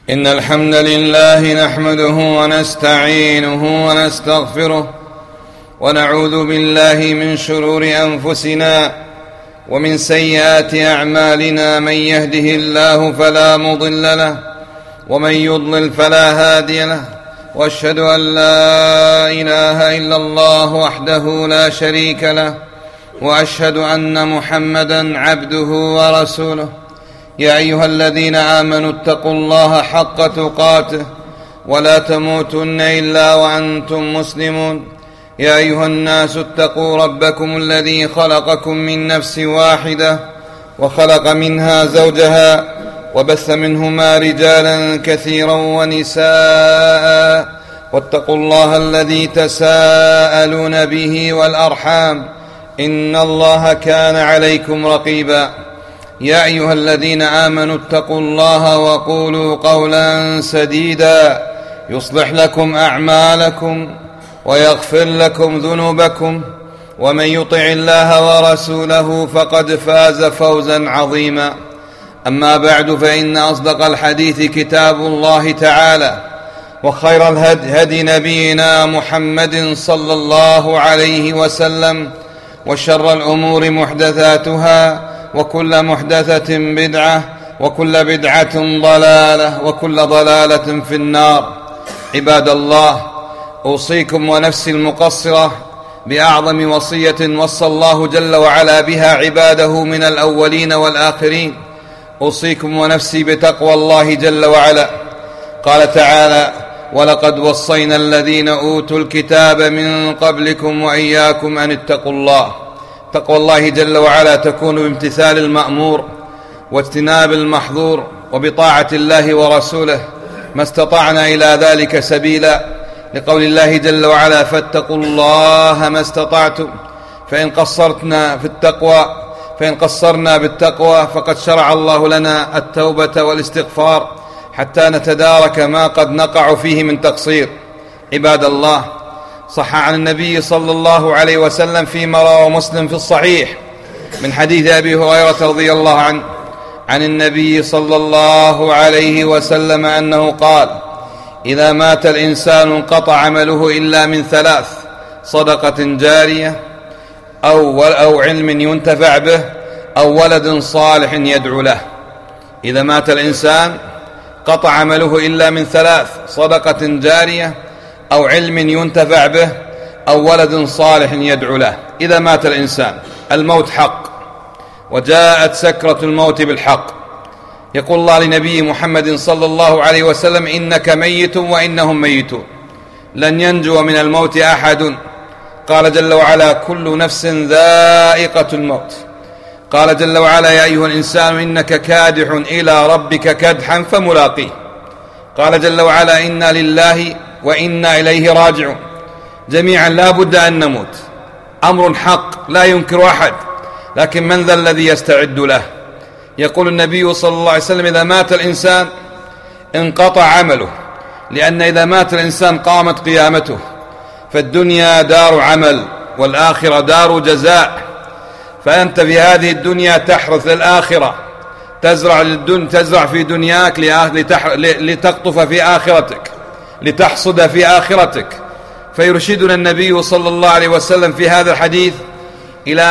إن الحمد لله نحمده ونستعينه ونستغفره ونعوذ بالله من شرور أنفسنا ومن سيئات أعمالنا. من يهده الله فلا مضل له ومن يضلل فلا هادي له، وأشهد أن لا إله إلا الله وحده لا شريك له، وأشهد أن محمدا عبده ورسوله. يا أيها الذين آمنوا اتقوا الله حق تقاته ولا تموتن إلا وأنتم مسلمون. يا أيها الناس اتقوا ربكم الذي خلقكم من نفس واحدة وخلق منها زوجها وبث منهما رجالا كثيرا ونساء، واتقوا الله الذي تساءلون به والأرحام إن الله كان عليكم رقيبا. يا أيها الذين آمنوا اتقوا الله وقولوا قولا سديدا يصلح لكم أعمالكم ويغفر لكم ذنوبكم، ومن يطع الله ورسوله فقد فاز فوزا عظيما. أما بعد، فإن أصدق الحديث كتاب الله تعالى، وخير الهدي هدي نبينا محمد صلى الله عليه وسلم، وشر الأمور محدثاتها، وكل محدثة بدعة، وكل بدعة ضلالة، وكل ضلالة في النار. عباد الله، أوصيكم ونفسي المقصرة بأعظم وصية وصى الله جل وعلا بها عباده من الأولين والآخرين. أوصيكم ونفسي بتقوى الله جل وعلا. قال تعالى: ولقد وصينا الذين أوتوا الكتاب من قبلكم وإياكم أن اتقوا الله. تقوى الله جل وعلا تكون بامتثال المأمور واجتناب المحظور وبطاعة الله ورسوله ما استطعنا إلى ذلك سبيلا، لقول الله جل وعلا: فاتقوا الله ما استطعتم. فإن قصرنا بالتقوى فقد شرع الله لنا التوبة والاستغفار حتى نتدارك ما قد نقع فيه من تقصير. عباد الله، صح عن النبي صلى الله عليه وسلم فيما رواه مسلم في الصحيح من حديث أبي هريرة رضي الله عنه عن النبي صلى الله عليه وسلم أنه قال: إذا مات الإنسان انقطع عمله إلا من ثلاث: صدقة جارية أو علم ينتفع به أو ولد صالح يدعو له. إذا مات الإنسان قطع عمله إلا من ثلاث: صدقة جارية أو علم ينتفع به أو ولد صالح يدعو له. إذا مات الإنسان، الموت حق، وجاءت سكرة الموت بالحق. يقول الله لنبي محمد صلى الله عليه وسلم: إنك ميت وإنهم ميتون، لن ينجو من الموت أحد. قال جل وعلا: كل نفس ذائقة الموت. قال جل وعلا: يا أيها الإنسان إنك كادح إلى ربك كدحا فملاقيه. قال جل وعلا: إنا لله وإنا إليه راجعون. جميعا لا بد أن نموت، أمر حق لا ينكر أحد، لكن من ذا الذي يستعد له؟ يقول النبي صلى الله عليه وسلم: إذا مات الإنسان انقطع عمله، لأن إذا مات الإنسان قامت قيامته. فالدنيا دار عمل والآخرة دار جزاء. فأنت في هذه الدنيا تحرث للآخرة، تزرع في دنياك لتقطف في آخرتك، لتحصد في آخرتك. فيرشدنا النبي صلى الله عليه وسلم في هذا الحديث إلى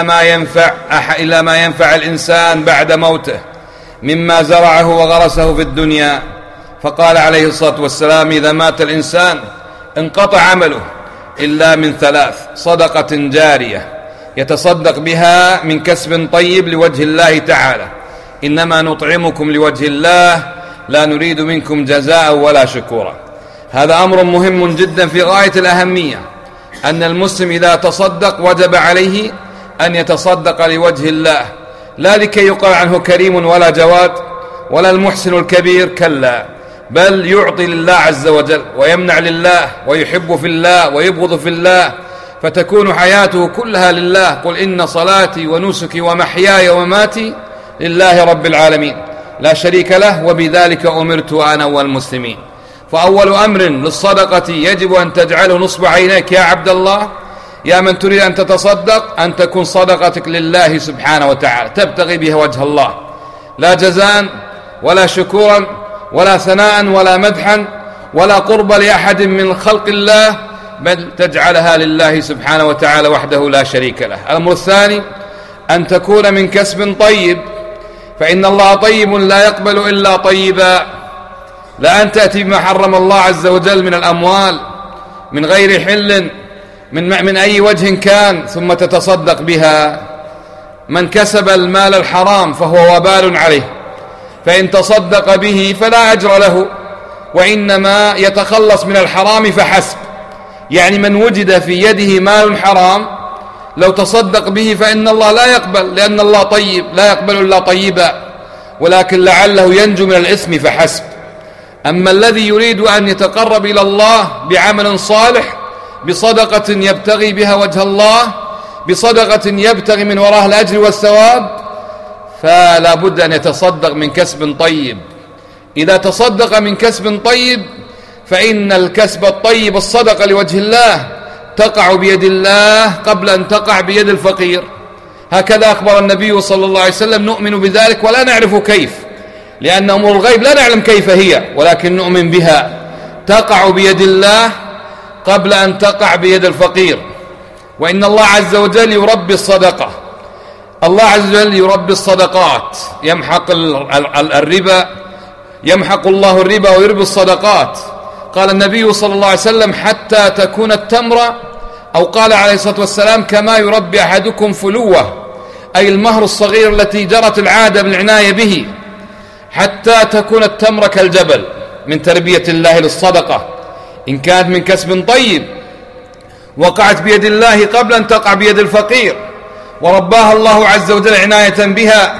ما ينفع الإنسان بعد موته مما زرعه وغرسه في الدنيا. فقال عليه الصلاة والسلام: إذا مات الإنسان انقطع عمله إلا من ثلاث: صدقة جارية يتصدق بها من كسب طيب لوجه الله تعالى، إنما نطعمكم لوجه الله لا نريد منكم جزاء ولا شكورا. هذا أمر مهم جدا في غاية الأهمية، أن المسلم إذا تصدق وجب عليه أن يتصدق لوجه الله، لا لكي يقال عنه كريم ولا جواد ولا المحسن الكبير، كلا، بل يعطي لله عز وجل ويمنع لله ويحب في الله ويبغض في الله، فتكون حياته كلها لله. قل إن صلاتي ونسكي ومحياي ومماتي لله رب العالمين لا شريك له، وبذلك أمرت أنا والمسلمين. فأول أمر للصدقة يجب أن تجعله نصب عينيك يا عبد الله، يا من تريد أن تتصدق، أن تكون صدقتك لله سبحانه وتعالى، تبتغي بها وجه الله، لا جزاء ولا شكورا ولا ثناء ولا مدحا ولا قرب لأحد من خلق الله، بل تجعلها لله سبحانه وتعالى وحده لا شريك له. الأمر الثاني أن تكون من كسب طيب، فإن الله طيب لا يقبل إلا طيبا. لا أن تأتي بما حرم الله عز وجل من الأموال من غير حل من أي وجه كان ثم تتصدق بها. من كسب المال الحرام فهو وبال عليه، فإن تصدق به فلا أجر له، وإنما يتخلص من الحرام فحسب. يعني من وجد في يده مال حرام لو تصدق به فإن الله لا يقبل، لأن الله طيب لا يقبل إلا طيبا، ولكن لعله ينجو من الإثم فحسب. أما الذي يريد أن يتقرب إلى الله بعمل صالح، بصدقة يبتغي بها وجه الله، بصدقة يبتغي من وراءها الأجر والثواب، فلا بد أن يتصدق من كسب طيب. إذا تصدق من كسب طيب فإن الكسب الطيب الصدقة لوجه الله تقع بيد الله قبل أن تقع بيد الفقير. هكذا أخبر النبي صلى الله عليه وسلم، نؤمن بذلك ولا نعرف كيف، لأن أمور الغيب لا نعلم كيف هي، ولكن نؤمن بها. تقع بيد الله قبل أن تقع بيد الفقير. وإن الله عز وجل يربي الصدقة، الله عز وجل يربي الصدقات، يمحق الربا، يمحق الله الربا ويربي الصدقات. قال النبي صلى الله عليه وسلم: حتى تكون التمرة، أو قال عليه الصلاة والسلام: كما يربي أحدكم فلوة، أي المهر الصغير التي جرت العادة بالعناية به، حتى تكون التمرة كالجبل، من تربية الله للصدقة. إن كانت من كسب طيب وقعت بيد الله قبل أن تقع بيد الفقير، ورباها الله عز وجل عناية بها،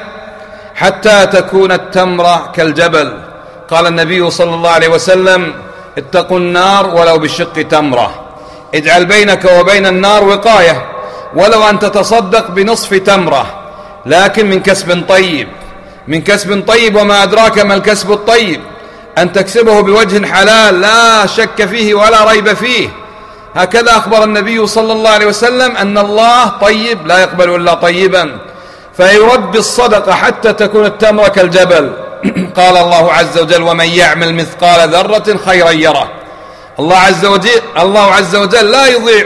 حتى تكون التمرة كالجبل. قال النبي صلى الله عليه وسلم: اتقوا النار ولو بشق تمرة. اجعل بينك وبين النار وقاية، ولو أن تتصدق بنصف تمرة، لكن من كسب طيب. من كسب طيب، وما أدراك ما الكسب الطيب؟ أن تكسبه بوجه حلال لا شك فيه ولا ريب فيه. هكذا أخبر النبي صلى الله عليه وسلم أن الله طيب لا يقبل إلا طيبا، فيربي الصدقة حتى تكون التمرة كالجبل. قال الله عز وجل: ومن يعمل مثقال ذرة خيرا يره. الله عز وجل لا يضيع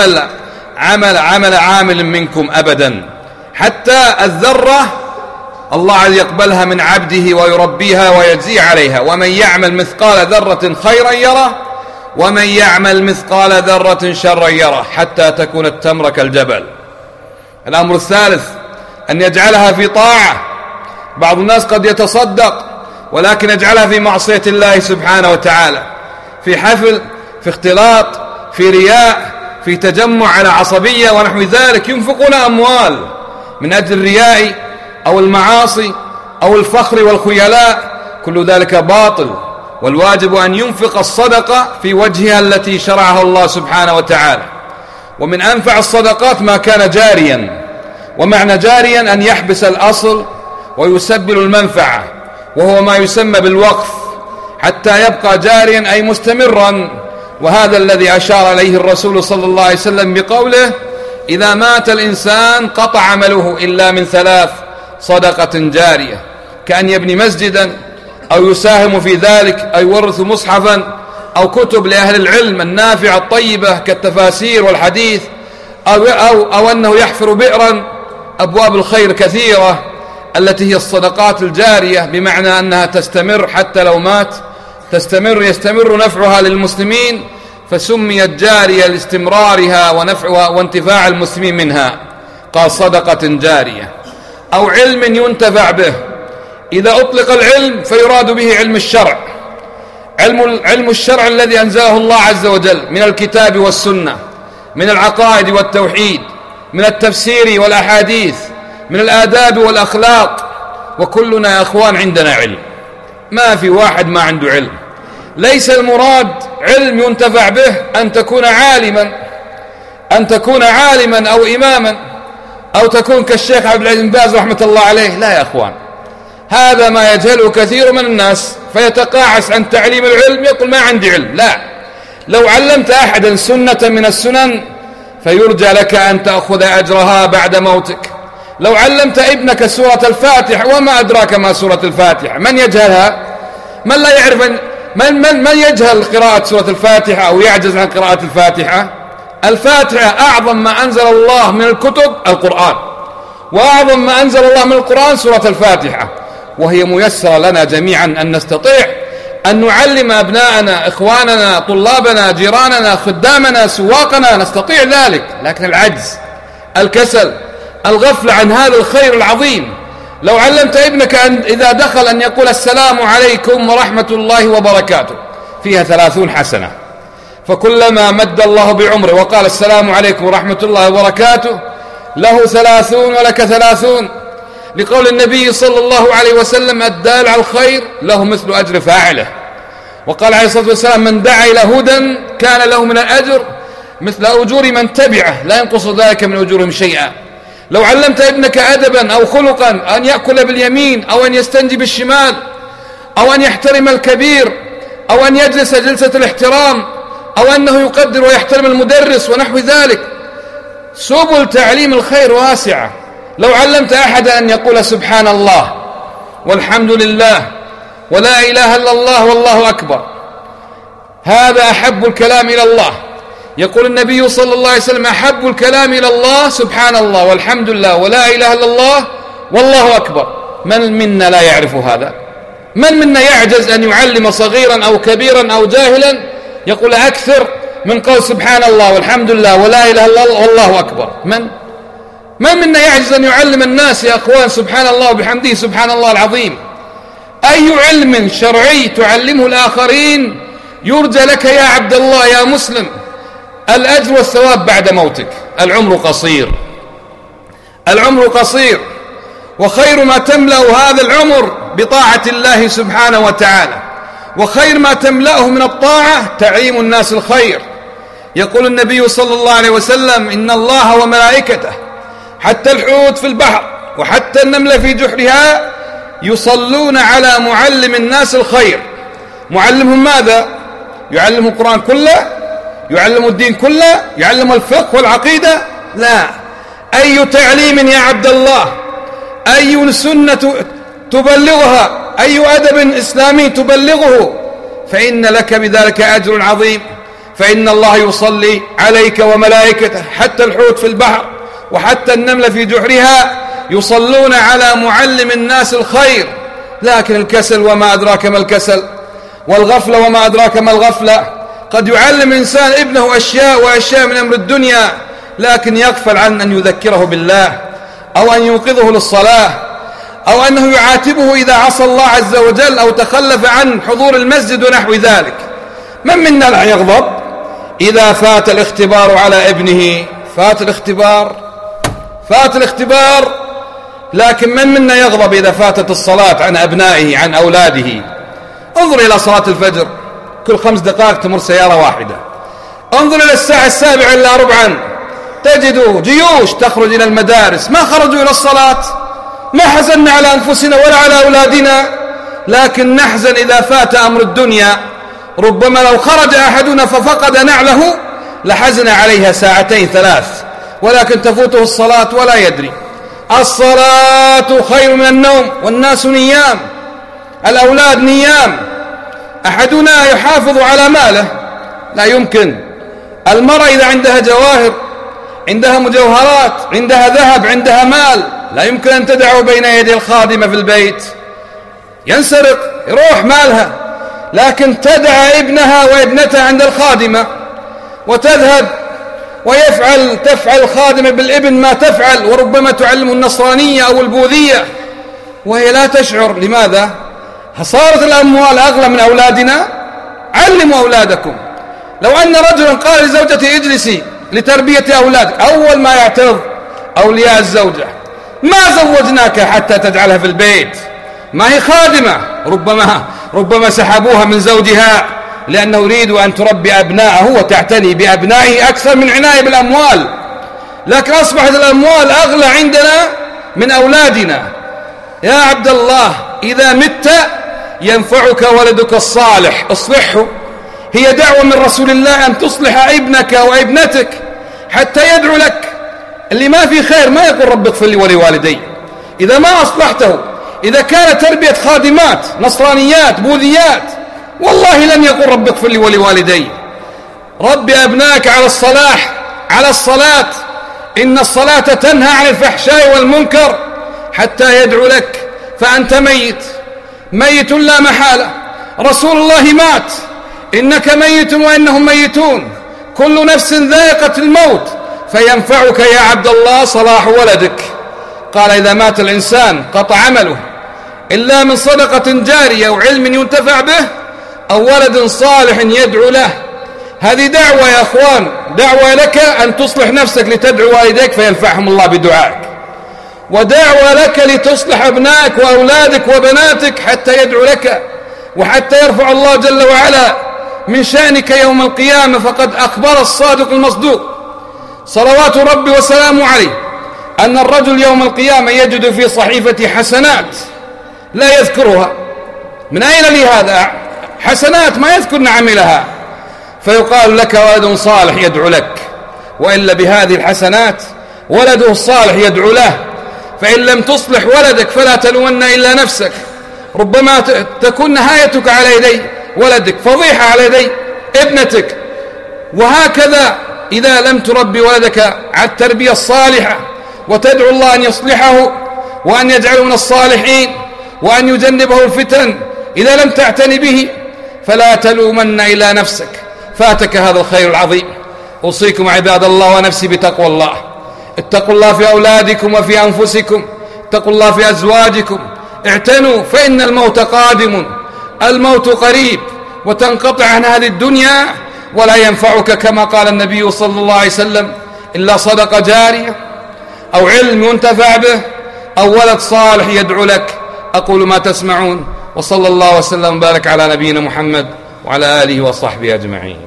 عمل عامل منكم أبدا، حتى الذرة الله يقبلها من عبده ويربيها ويجزي عليها. ومن يعمل مثقال ذرة خيرا يره، ومن يعمل مثقال ذرة شرا يره، حتى تكون التمرة كالجبل. الأمر الثالث أن يجعلها في طاعة. بعض الناس قد يتصدق ولكن يجعلها في معصية الله سبحانه وتعالى، في حفل، في اختلاط، في رياء، في تجمع على عصبية ونحو ذلك. ينفقون أموال من أجل الرياء أو المعاصي أو الفخر والخيلاء، كل ذلك باطل. والواجب أن ينفق الصدقة في وجهها التي شرعها الله سبحانه وتعالى. ومن أنفع الصدقات ما كان جاريا، ومعنى جاريا أن يحبس الأصل ويسبل المنفعة، وهو ما يسمى بالوقف، حتى يبقى جاريا أي مستمرا. وهذا الذي أشار إليه الرسول صلى الله عليه وسلم بقوله: إذا مات الإنسان قطع عمله إلا من ثلاث: صدقة جارية، كأن يبني مسجدا، أو يساهم في ذلك، أو يورث مصحفا، أو كتب لأهل العلم النافعة الطيبة كالتفاسير والحديث، أو أنه يحفر بئرا. أبواب الخير كثيرة التي هي الصدقات الجارية، بمعنى أنها تستمر حتى لو مات، يستمر نفعها للمسلمين، فسميت جارية لاستمرارها ونفعها وانتفاع المسلمين منها. قال: صدقة جارية. أو علم ينتفع به. إذا أطلق العلم فيراد به علم الشرع، علم الشرع الذي أنزله الله عز وجل من الكتاب والسنة، من العقائد والتوحيد، من التفسير والأحاديث، من الآداب والأخلاق. وكلنا يا أخوان عندنا علم، ما في واحد ما عنده علم. ليس المراد علم ينتفع به أن تكون عالما أو إماما، أو تكون كالشيخ عبد العزيز بن باز رحمة الله عليه. لا يا أخوان، هذا ما يجهله كثير من الناس، فيتقاعس عن تعليم العلم، يقول ما عندي علم. لا، لو علمت أحدا سنة من السنن فيرجى لك أن تأخذ أجرها بعد موتك. لو علمت ابنك سورة الفاتحة، وما أدراك ما سورة الفاتحة، من يجهلها؟ من لا يعرف من يجهل قراءة سورة الفاتحة أو يعجز عن قراءة الفاتحة؟ الفاتحة أعظم ما أنزل الله من الكتب القرآن، وأعظم ما أنزل الله من القرآن سورة الفاتحة، وهي ميسرة لنا جميعا أن نستطيع أن نعلم أبناءنا، إخواننا، طلابنا، جيراننا، خدامنا، سواقنا، نستطيع ذلك. لكن العجز، الكسل، الغفلة عن هذا الخير العظيم. لو علمت ابنك إذا دخل أن يقول السلام عليكم ورحمة الله وبركاته، فيها 30 حسنة، فكلما مد الله بعمره وقال السلام عليكم ورحمة الله وبركاته له 30 ولك 30، لقول النبي صلى الله عليه وسلم الدال على الخير له مثل أجر فاعله. وقال عليه الصلاة والسلام من دعا إلى هدى كان له من الأجر مثل أجور من تبعه لا ينقص ذلك من أجورهم شيئا. لو علمت ابنك أدبا أو خلقا، أن يأكل باليمين أو أن يستنجي بالشمال أو أن يحترم الكبير أو أن يجلس جلسة الاحترام أو أنه يقدر ويحترم المدرس ونحو ذلك، سبل تعليم الخير واسعة. لو علمت أحدا أن يقول سبحان الله والحمد لله ولا إله إلا الله والله أكبر، هذا أحب الكلام إلى الله. يقول النبي صلى الله عليه وسلم أحب الكلام إلى الله سبحان الله والحمد لله ولا إله إلا الله والله أكبر. من منا لا يعرف هذا؟ من منا يعجز أن يعلم صغيرا أو كبيرا أو جاهلا يقول أكثر من قول سبحان الله والحمد لله ولا إله إلا الله والله أكبر؟ من منا يعجز أن يعلم الناس يا أخوان سبحان الله وبحمده سبحان الله العظيم؟ أي علم شرعي تعلمه الآخرين يرجى لك يا عبد الله يا مسلم الأجر والثواب بعد موتك؟ العمر قصير، العمر قصير، وخير ما تملأ هذا العمر بطاعة الله سبحانه وتعالى، وخير ما تملأه من الطاعة تعليم الناس الخير. يقول النبي صلى الله عليه وسلم إن الله وملائكته حتى الحوت في البحر وحتى النملة في جحرها يصلون على معلم الناس الخير. معلمهم ماذا؟ يعلم القرآن كله؟ يعلم الدين كله؟ يعلم الفقه والعقيدة؟ لا. أي تعليم يا عبد الله، أي سنة تبلغها، أي أدب إسلامي تبلغه، فإن لك بذلك أجر عظيم. فإن الله يصلي عليك وملائكته حتى الحوت في البحر وحتى النملة في جحرها يصلون على معلم الناس الخير. لكن الكسل وما أدراك ما الكسل، والغفلة وما أدراك ما الغفلة. قد يعلم إنسان ابنه أشياء وأشياء من أمر الدنيا، لكن يغفل عن أن يذكره بالله أو أن يوقظه للصلاة أو أنه يعاتبه إذا عصى الله عز وجل أو تخلف عن حضور المسجد ونحو ذلك. من منا لا يغضب إذا فات الاختبار على ابنه؟ فات الاختبار، لكن من منا يغضب إذا فاتت الصلاة عن أبنائه عن أولاده؟ انظر إلى صلاة الفجر، كل 5 دقائق تمر سيارة واحدة. انظر إلى الساعة 7:45 تجد جيوش تخرج إلى المدارس، ما خرجوا إلى الصلاة. ما حزننا على أنفسنا ولا على أولادنا، لكن نحزن إذا فات أمر الدنيا. ربما لو خرج أحدنا ففقد نعله لحزن عليها 2 3 ساعات، ولكن تفوته الصلاة ولا يدري. الصلاة خير من النوم والناس نيام، الأولاد نيام. أحدنا يحافظ على ماله؟ لا يمكن. المرأة إذا عندها جواهر، عندها مجوهرات، عندها ذهب، عندها مال، لا يمكن أن تدعه بين يدي الخادمة في البيت، ينسرق يروح مالها. لكن تدعى ابنها وابنتها عند الخادمة وتذهب تفعل الخادمة بالابن ما تفعل، وربما تعلم النصرانية أو البوذية وهي لا تشعر. لماذا؟ صارت الأموال أغلى من أولادنا. علموا أولادكم. لو أن رجلا قال لزوجته اجلسي لتربية أولادك، أول ما يعترض أولياء الزوجة: ما زوجناك حتى تجعلها في البيت، ما هي خادمة. ربما سحبوها من زوجها لأنه يريد أن تربي أبناءه وتعتني بأبنائه أكثر من عناية بالأموال. لكن أصبحت الأموال أغلى عندنا من أولادنا. يا عبد الله، إذا مت ينفعك ولدك الصالح، اصلحه. هي دعوة من رسول الله أن تصلح ابنك وابنتك حتى يدعو لك. اللي ما في خير ما يقول رب اغفر لي ولوالدي. إذا ما أصلحته، إذا كانت تربية خادمات نصرانيات بوذيات، والله لن يقول رب اغفر لي ولوالدي. ربي أبناك على الصلاح، على الصلاة، إن الصلاة تنهى عن الفحشاء والمنكر حتى يدعو لك، فأنت ميت، ميت لا محالة. رسول الله مات، إنك ميت وإنهم ميتون، كل نفس ذائقة الموت، فينفعك يا عبد الله صلاح ولدك. قال إذا مات الإنسان قطع عمله إلا من صدقة جارية أو علم ينتفع به أو ولد صالح يدعو له. هذه دعوة يا أخوان، دعوة لك أن تصلح نفسك لتدعو والديك فينفعهم الله بدعائك، ودعوة لك لتصلح أبنائك وأولادك وبناتك حتى يدعو لك وحتى يرفع الله جل وعلا من شأنك يوم القيامة. فقد أخبر الصادق المصدوق صلوات ربي وسلامه عليه أن الرجل يوم القيامة يجد في صحيفة حسنات لا يذكرها. من أين لي هذا؟ حسنات ما يذكر عملها، فيقال لك ولد صالح يدعو لك، وإلا بهذه الحسنات ولده الصالح يدعو له. فإن لم تصلح ولدك فلا تلومن إلا نفسك، ربما تكون نهايتك على يدي ولدك، فضيحة على يدي ابنتك. وهكذا إذا لم تربي ولدك على التربية الصالحة وتدعو الله أن يصلحه وأن يجعله من الصالحين وأن يجنبه الفتن، إذا لم تعتني به فلا تلومن إلا نفسك، فاتك هذا الخير العظيم. أوصيكم عباد الله ونفسي بتقوى الله. اتقوا الله في أولادكم وفي أنفسكم، اتقوا الله في أزواجكم، اعتنوا فإن الموت قادم، الموت قريب، وتنقطع عن هذه الدنيا ولا ينفعك كما قال النبي صلى الله عليه وسلم إلا صدقة جارية أو علم ينتفع به أو ولد صالح يدعو لك. أقول ما تسمعون، وصلى الله وسلم وبارك على نبينا محمد وعلى آله وصحبه أجمعين.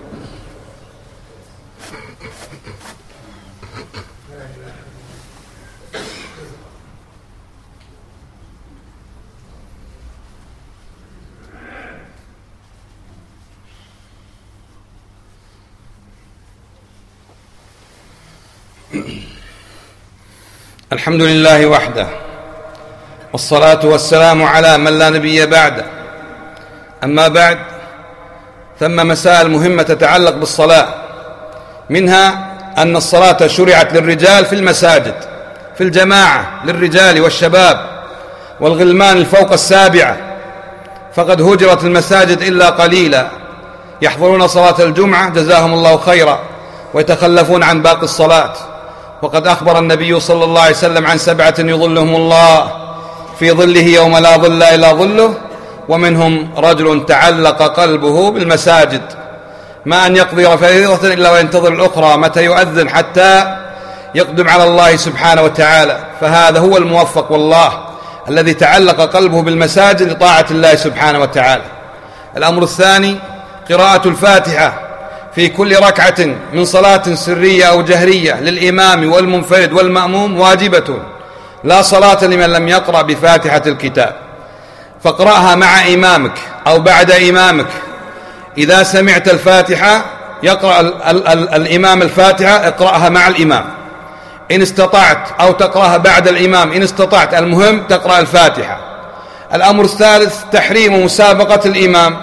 الحمد لله وحده، والصلاة والسلام على من لا نبي بعده. أما بعد، ثم مسائل مهمة تتعلق بالصلاة، منها أن الصلاة شرعت للرجال في المساجد في الجماعة، للرجال والشباب والغلمان الفوق 7، فقد هجرت المساجد إلا قليلا، يحضرون صلاة الجمعة جزاهم الله خيرا ويتخلفون عن باقي الصلاة. وقد أخبر النبي صلى الله عليه وسلم عن 7 يظلهم الله في ظله يوم لا ظل إلا ظله، ومنهم رجل تعلق قلبه بالمساجد، ما أن يقضي فريضة إلا وينتظر الأخرى متى يؤذن حتى يقدم على الله سبحانه وتعالى. فهذا هو الموفق والله، الذي تعلق قلبه بالمساجد لطاعة الله سبحانه وتعالى. الأمر الثاني قراءة الفاتحة في كل ركعة من صلاة سرية أو جهرية للإمام والمنفرد والمأموم واجبة، لا صلاة لمن لم يقرأ بفاتحة الكتاب، فاقرأها مع إمامك أو بعد إمامك. إذا سمعت الفاتحة يقرأ الإمام الفاتحة، اقرأها مع الإمام إن استطعت، أو تقرأها بعد الإمام إن استطعت، المهم تقرأ الفاتحة. الأمر الثالث تحريم مسابقة الإمام،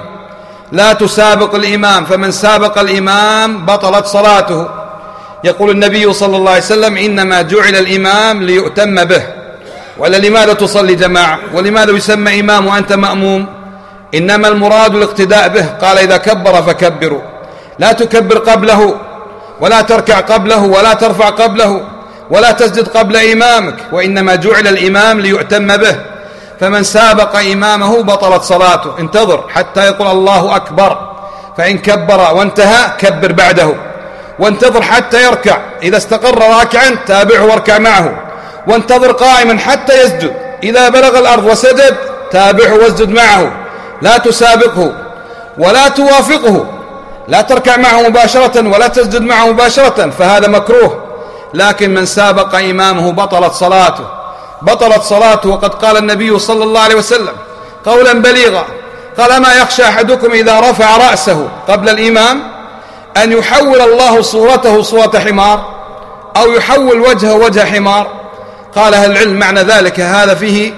لا تسابق الإمام، فمن سابق الإمام بطلت صلاته. يقول النبي صلى الله عليه وسلم إنما جعل الإمام ليؤتم به. ولا لماذا تصلي جماعة؟ ولماذا يسمى إمام وأنت مأموم؟ إنما المراد الاقتداء به. قال إذا كبر فكبروا، لا تكبر قبله ولا تركع قبله ولا ترفع قبله ولا تسجد قبل إمامك، وإنما جعل الإمام ليؤتم به. فمن سابق إمامه بطلت صلاته. انتظر حتى يقول الله أكبر، فإن كبر وانتهى كبر بعده، وانتظر حتى يركع، إذا استقر راكعا تابعه واركع معه، وانتظر قائما حتى يسجد، إذا بلغ الأرض وسجد تابعه واسجد معه. لا تسابقه ولا توافقه، لا تركع معه مباشرة ولا تسجد معه مباشرة، فهذا مكروه. لكن من سابق إمامه بطلت صلاته، بطلت صلاته. وقد قال النبي صلى الله عليه وسلم قولا بليغا، قال ما يخشى أحدكم إذا رفع رأسه قبل الإمام أن يحول الله صورته صورة حمار أو يحول وجهه وجه حمار. قال أهل العلم معنى ذلك هذا فيه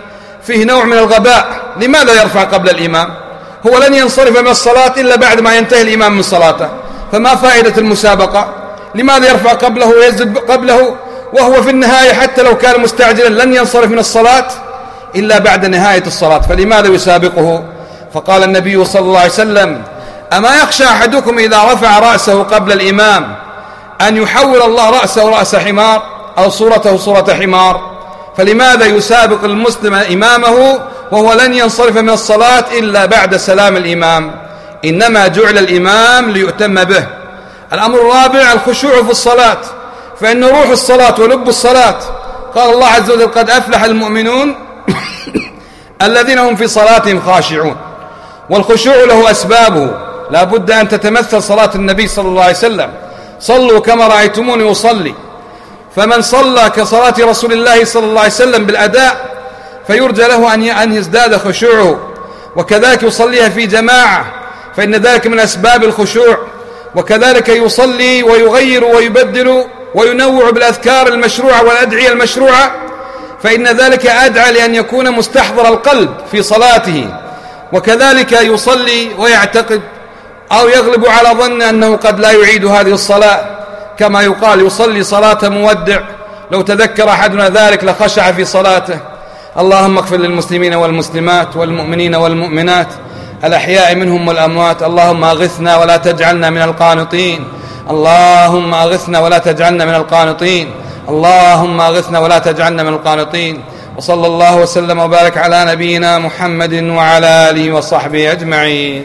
فيه نوع من الغباء. لماذا يرفع قبل الإمام؟ هو لن ينصرف من الصلاة إلا بعد ما ينتهي الإمام من صلاته، فما فائدة المسابقة؟ لماذا يرفع قبله ويزد قبله وهو في النهاية حتى لو كان مستعجلا لن ينصرف من الصلاة إلا بعد نهاية الصلاة، فلماذا يسابقه؟ فقال النبي صلى الله عليه وسلم: أما يخشى أحدكم إذا رفع رأسه قبل الإمام أن يحول الله رأسه رأس حمار أو صورته صورة حمار؟ فلماذا يسابق المسلم إمامه وهو لن ينصرف من الصلاة إلا بعد سلام الإمام؟ إنما جعل الإمام ليؤتم به. الأمر الرابع الخشوع في الصلاة، فإن روح الصلاة ولب الصلاة. قال الله عز وجل: قد أفلح المؤمنون الذين هم في صلاتهم خاشعون. والخشوع له أسبابه، لا بد أن تتمثل صلاة النبي صلى الله عليه وسلم: صلوا كما رأيتموني أصلي. فمن صلى كصلاة رسول الله صلى الله عليه وسلم بالأداء فيرجى له أن يزداد خشوعه، وكذلك يصليها في جماعة فإن ذلك من أسباب الخشوع، وكذلك يصلي ويغير ويبدل وينوع بالأذكار المشروعة والأدعية المشروعة، فإن ذلك أدعى لأن يكون مستحضر القلب في صلاته. وكذلك يصلي ويعتقد أو يغلب على ظن أنه قد لا يعيد هذه الصلاة، كما يقال: يصلي صلاة مودع، لو تذكر أحدنا ذلك لخشع في صلاته. اللهم اغفر للمسلمين والمسلمات والمؤمنين والمؤمنات الأحياء منهم والأموات. اللهم أغثنا ولا تجعلنا من القانطين. اللهم أغثنا ولا تجعلنا من القانطين. اللهم أغثنا ولا تجعلنا من القانطين. وصلى الله وسلم وبارك على نبينا محمد وعلى آله وصحبه أجمعين.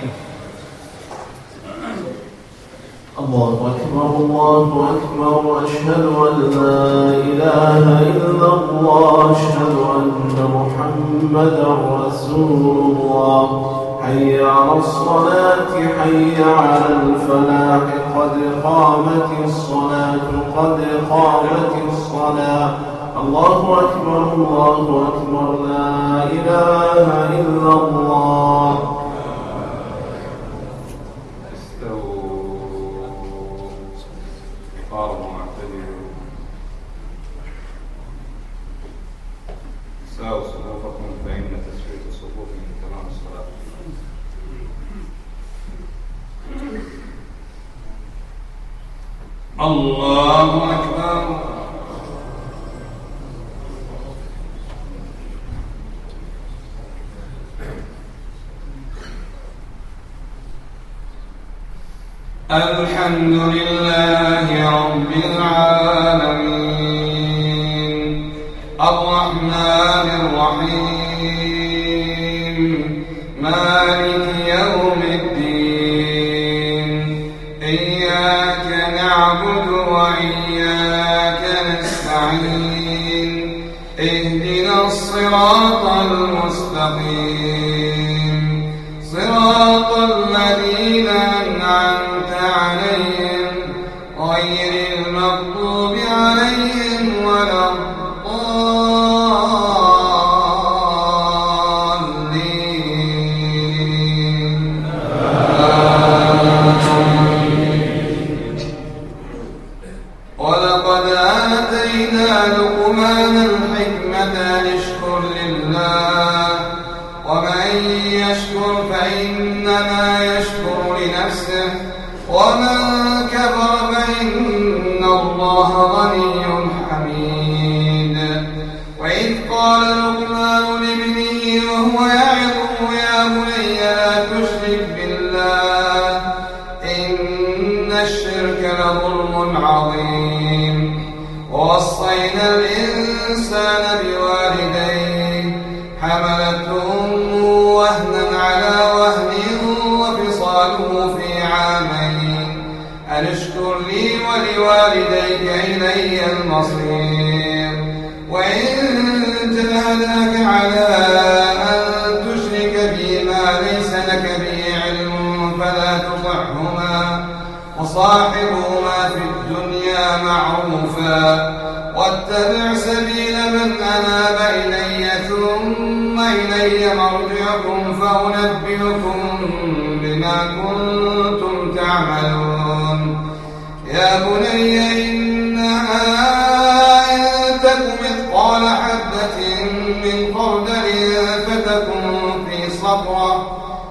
الله أكبر الله أكبر، أشهد أن لا إله إلا الله، أشهد أن محمدا رسول الله. حي على الصلاة حي على الفلاح، قد قامت الصلاة قد قامت الصلاة. الله أكبر الله أكبر، لا إله إلا الله. الله أكبر. الحمد لله رب العالمين، الرحمن الرحيم، مالك يوم الدين، إياك نعبد وإياك نستعين، اهدنا الصراط المستقيم، صراط الذين أنعمت عليهم غير المغضوب عليهم ولا الضالين. ولقد آتينا لقمان الحكمة أن اشكر لله، ومن يشكر فإنما يشكر لنفسه، ومن كفر فإن الله غني حميد. وإذ قال لقمان لابنه وهو يعظه: يا بني لا تشرك بالله إن الشرك لظلم عظيم. ووصينا الإنسان بوالديه حملته أمه وهنا على وهن وفصاله في عامين أن اشكر لي ولوالديك إلي المصير. وإن جاهداك على أن تشرك بي ما ليس لك به علم فلا تطعهما، وصاحبهما في الدنيا معروفا، واتبع سبيل من أناب إلي ثم إلي مرجعكم فأنبئكم بما كنتم تعملون. يا بني إنها إن تك مثقال حبة من خردل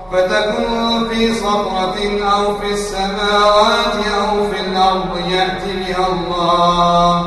فتكون في صخرة أو في السماوات أو في الأرض يأت بها الله،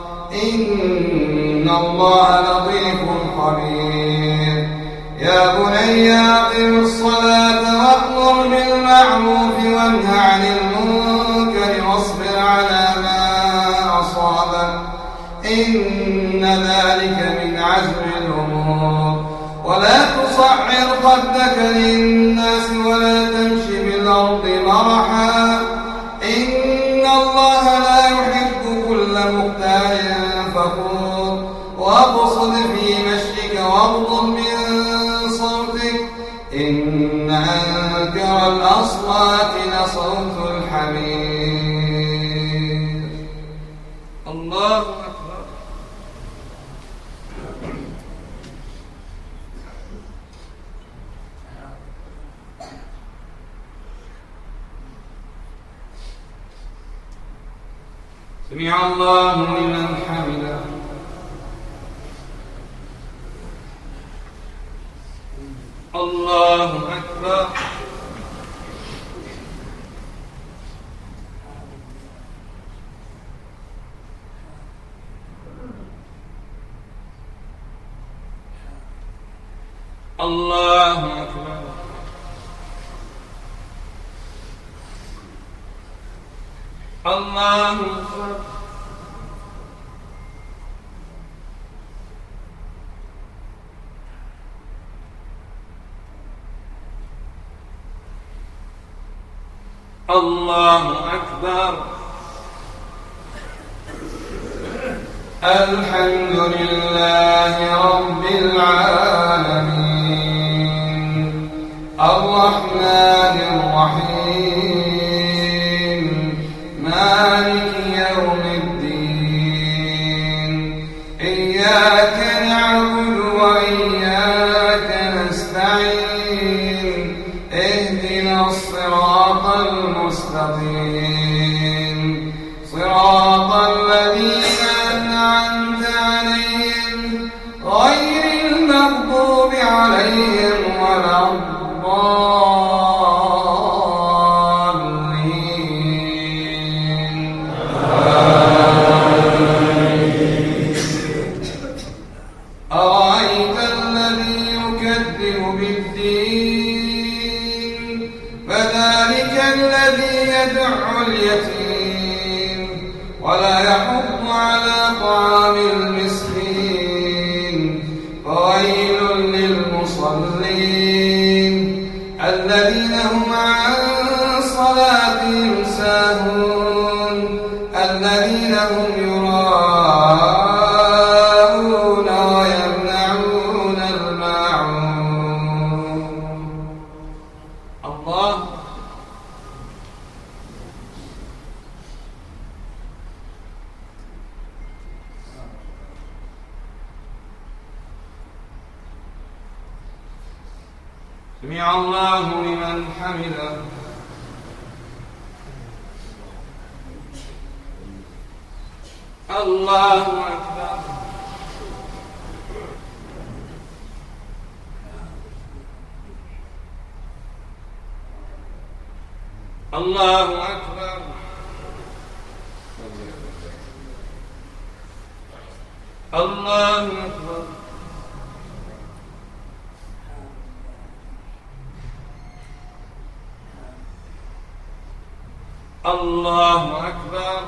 إن الله لطيف خبير. يا بني أقم الصلاة وأمر بالمعروف وانه عن المنكر واصبر على ما أصابك، إن ذلك من عزم الأمور. ولا تصعر خدك للناس ولا تمش بالأرض مرحا، إن الله لا يحب كل مختال فخور. واقصد في مشيك واغضض من صوتك، إن أنكر الأصوات لصوت الحمير. الله أكبر. سمع الله لمن حمده. الله أكبر. الله أكبر. الله أكبر. الله أكبر. الحمد لله رب العالمين، الرحمن الرحيم، مالك يوم الدين. إياك نعبد وإياك نستعين، اهدنا الصراط المستقيم، صراط الذين أنعمت عليهم غير المغضوب عليهم ولا الضالين. أرأيت الذي يكذب بالدين، فذلك الذي يدع اليتيم ولا يحض على طعام المسكين. فويل للمصلين الذين هم عن صلاتهم ساهون، الذين هم يراءون ويمنعون الماعون. الله. سمع الله لمن حمده. الله أكبر. الله أكبر. الله أكبر. الله أكبر.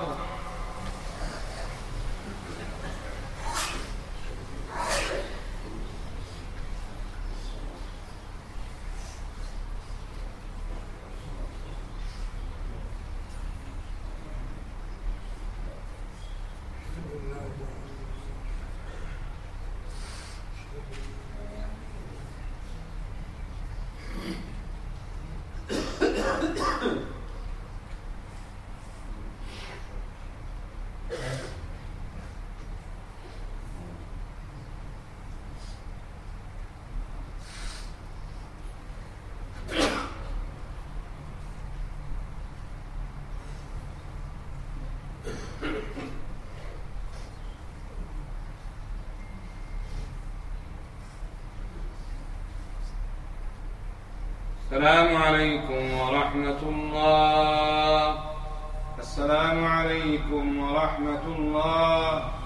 السلام عليكم ورحمة الله. السلام عليكم ورحمة الله.